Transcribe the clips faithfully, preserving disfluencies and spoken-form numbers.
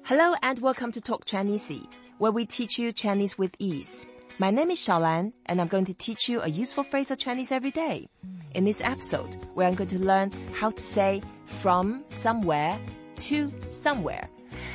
Hello and welcome to Talk Chinese, where we teach you Chinese with ease. My name is Xiaolan, and I'm going to teach you a useful phrase of Chinese every day. In this episode, where I'm going to learn how to say from somewhere to somewhere.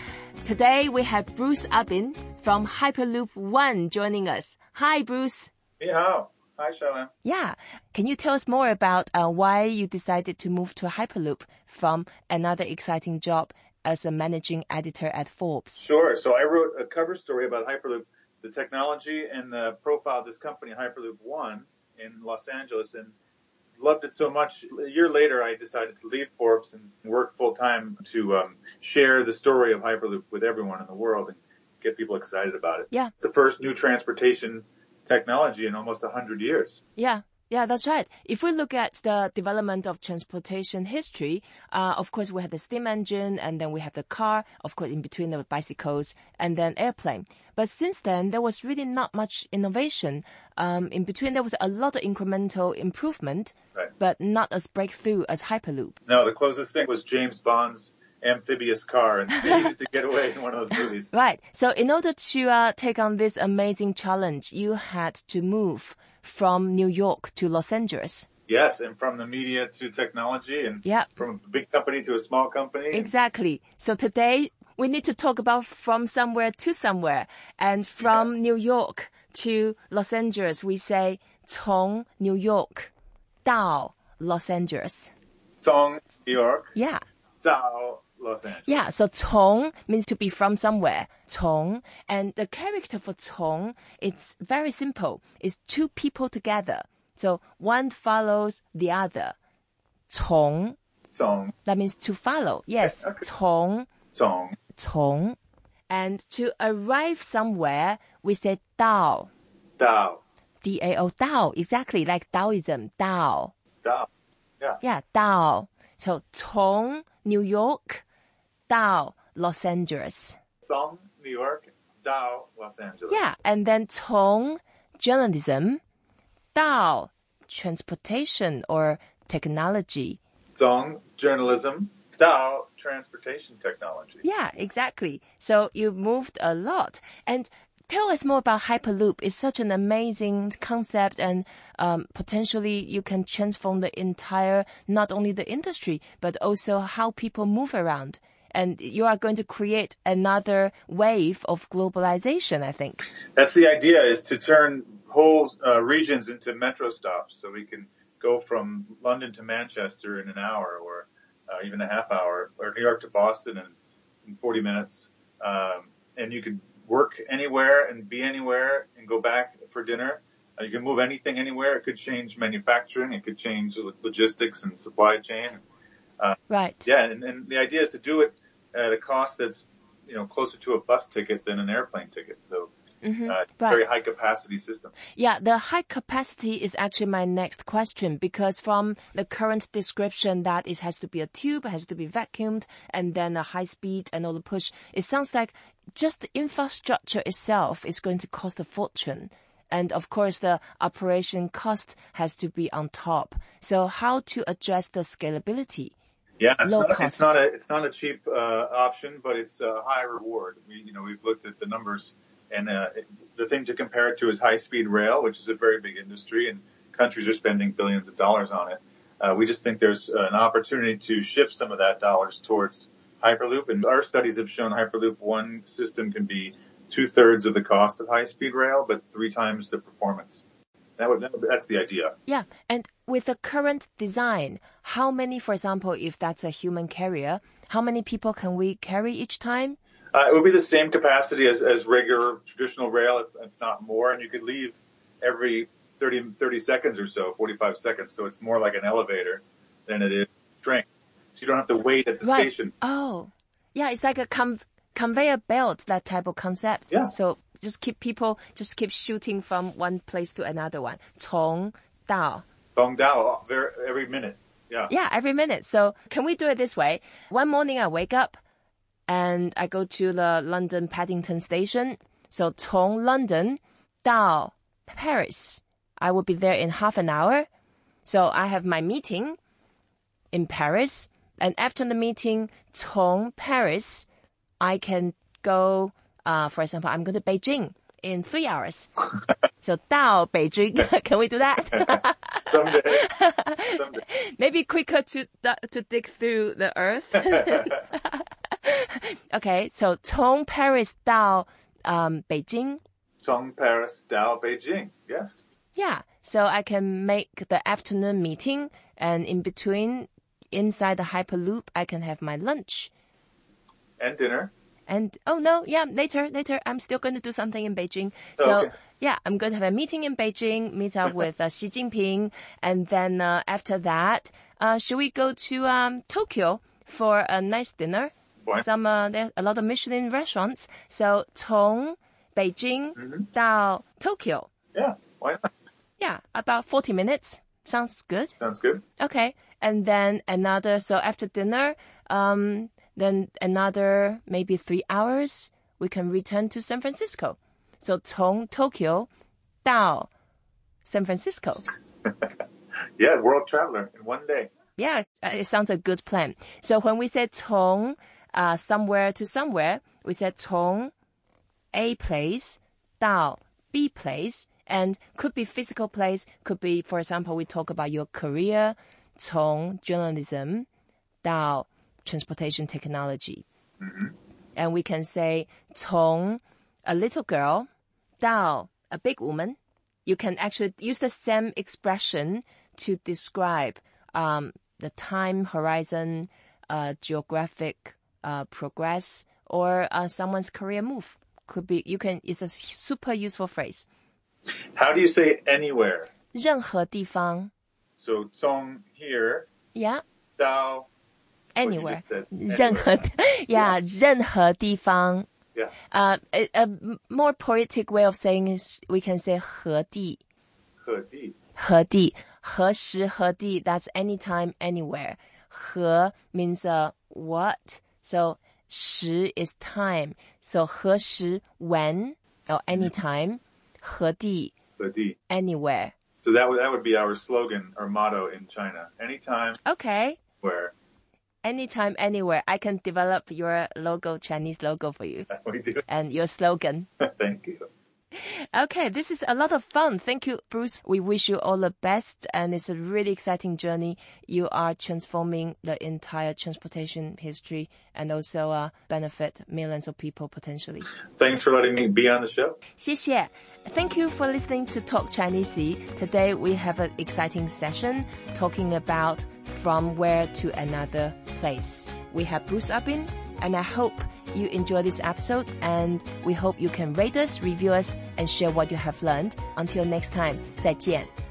Today, we have Bruce Abin from Hyperloop One joining us. Hi, Bruce. 你好. Hi, Xiaolan. Yeah. Can you tell us more about uh, why you decided to move to Hyperloop from another exciting job as a managing editor at Forbes? Sure. So I wrote a cover story about Hyperloop, the technology and the profile of this company, Hyperloop One, in Los Angeles, and loved it so much. A year later, I decided to leave Forbes and work full-time to um, share the story of Hyperloop with everyone in the world and get people excited about it. Yeah. It's the first new transportation technology in almost one hundred years. Yeah. Yeah, that's right. If we look at the development of transportation history, uh, of course, we had the steam engine, and then we have the car, of course, in between the bicycles, and then airplane. But since then, there was really not much innovation. Um, in between, there was a lot of incremental improvement, right, but not as breakthrough as Hyperloop. No, the closest thing was James Bond's amphibious car, and he used to get away in one of those movies. Right. So in order to uh, take on this amazing challenge, you had to move from New York to Los Angeles. Yes, and from the media to technology, and yep, from a big company to a small company. Exactly. So today we need to talk about from somewhere to somewhere. And from yeah. New York to Los Angeles, we say 从 New York 到 Los Angeles. 从 New York. Yeah. 到 Los Angeles. Yeah, so 从 means to be from somewhere. 从. And the character for 从, it's very simple. It's two people together. So one follows the other. 从. 从. That means to follow. Yes. Okay. 从. 从. 从. And to arrive somewhere, we say 到. 到. D A O. 到. Exactly like Taoism. 到. 到. Yeah. Yeah, 到. So 从 New York 到 Los Angeles. 从 New York 到 Los Angeles. Yeah, and then 从 journalism 到 transportation or technology. 从 journalism 到 transportation technology. Yeah, exactly. So you moved a lot. And tell us more about Hyperloop. It's such an amazing concept, and um, potentially you can transform the entire, not only the industry, but also how people move around. And you are going to create another wave of globalization, I think. That's the idea, is to turn whole uh, regions into metro stops. So we can go from London to Manchester in an hour, or uh, even a half hour, or New York to Boston in, in forty minutes. Um, and you can work anywhere and be anywhere and go back for dinner. Uh, you can move anything anywhere. It could change manufacturing. It could change logistics and supply chain. Uh, right. Yeah, and, and the idea is to do it at a cost that's, you know, closer to a bus ticket than an airplane ticket. So mm-hmm. uh, right. very high capacity system. Yeah, the high capacity is actually my next question, because from the current description that it has to be a tube, it has to be vacuumed, and then a high speed and all the push, it sounds like just the infrastructure itself is going to cost a fortune. And of course, the operation cost has to be on top. So how to address the scalability? Yeah, it's Low not, cost. it's not a it's not a cheap uh, option, but it's a high reward. We you know we've looked at the numbers, and uh, it, the thing to compare it to is high speed rail, which is a very big industry, and countries are spending billions of dollars on it. Uh, we just think there's an opportunity to shift some of that dollars towards Hyperloop, and our studies have shown Hyperloop One system can be two thirds of the cost of high speed rail, but three times the performance. That would, that would, that's the idea. Yeah, and with the current design, how many, for example, if that's a human carrier, how many people can we carry each time? Uh, it would be the same capacity as, as regular traditional rail, if, if not more, and you could leave every thirty, thirty seconds or so, forty-five seconds, so it's more like an elevator than it is a train. So you don't have to wait at the right. station. Oh, yeah, it's like a com- conveyor belt, that type of concept. Yeah. So just keep people, just keep shooting from one place to another one. 从到. 从到, every minute. Yeah. Yeah, every minute. So can we do it this way? One morning I wake up and I go to the London Paddington station. So 从 London 到 Paris. I will be there in half an hour. So I have my meeting in Paris. And after the meeting, 从 Paris, I can go, uh, for example, I'm going to Beijing in three hours. So 到 Beijing, can we do that? Someday. Someday. Maybe quicker to to dig through the earth. Okay, so 从 Paris 到 um, Beijing. 从 Paris 到 Beijing, yes. Yeah, so I can make the afternoon meeting, and in between, inside the Hyperloop, I can have my lunch. And dinner. And, oh no, yeah, later, later, I'm still going to do something in Beijing. Oh, so, okay. yeah, I'm going to have a meeting in Beijing, meet up with uh, Xi Jinping, and then uh, after that, uh, should we go to um, Tokyo for a nice dinner? Why? Some, uh, there are a lot of Michelin restaurants. So, 从 Beijing Mm-hmm. 到 Tokyo. Yeah, why not? Yeah, about forty minutes. Sounds good. Sounds good. Okay. And then another, so after dinner, um, then another maybe three hours, we can return to San Francisco. So 从 Tokyo 到 San Francisco. Yeah, world traveler in one day. Yeah, it sounds a good plan. So when we said 从 uh, somewhere to somewhere, we said 从 A place 到 B place, and could be physical place, could be, for example, we talk about your career, 从 journalism 到 transportation technology. Mm-hmm. And we can say 从 a little girl 到 a big woman. You can actually use the same expression to describe um, the time horizon, uh, geographic uh, progress, or uh, someone's career move. Could be, you can, it's a super useful phrase. How do you say anywhere? 任何地方. So 从 here, Yeah. 到 Anywhere. What you 任何, yeah, 任何地方. Yeah. Uh, a, a more poetic way of saying is we can say 何地. 何地. 何地. 何时何地, that's anytime, anywhere. 何 means uh, what. So 时 is time. So 何时, when, or anytime. 何地, 何地. anywhere. So that would, that would be our slogan or motto in China. Anytime, Okay. where. Anytime, anywhere. I can develop your logo, Chinese logo for you. We do. And your slogan. Thank you. Okay, this is a lot of fun. Thank you, Bruce. We wish you all the best, and it's a really exciting journey. You are transforming the entire transportation history and also uh, benefit millions of people potentially. Thanks for letting me be on the show. 谢谢. Thank you for listening to Talk Chinese. Today we have an exciting session talking about from where to another place. We have Bruce Abin, and I hope you enjoy this episode, and we hope you can rate us, review us, and share what you have learned. Until next time, 再见.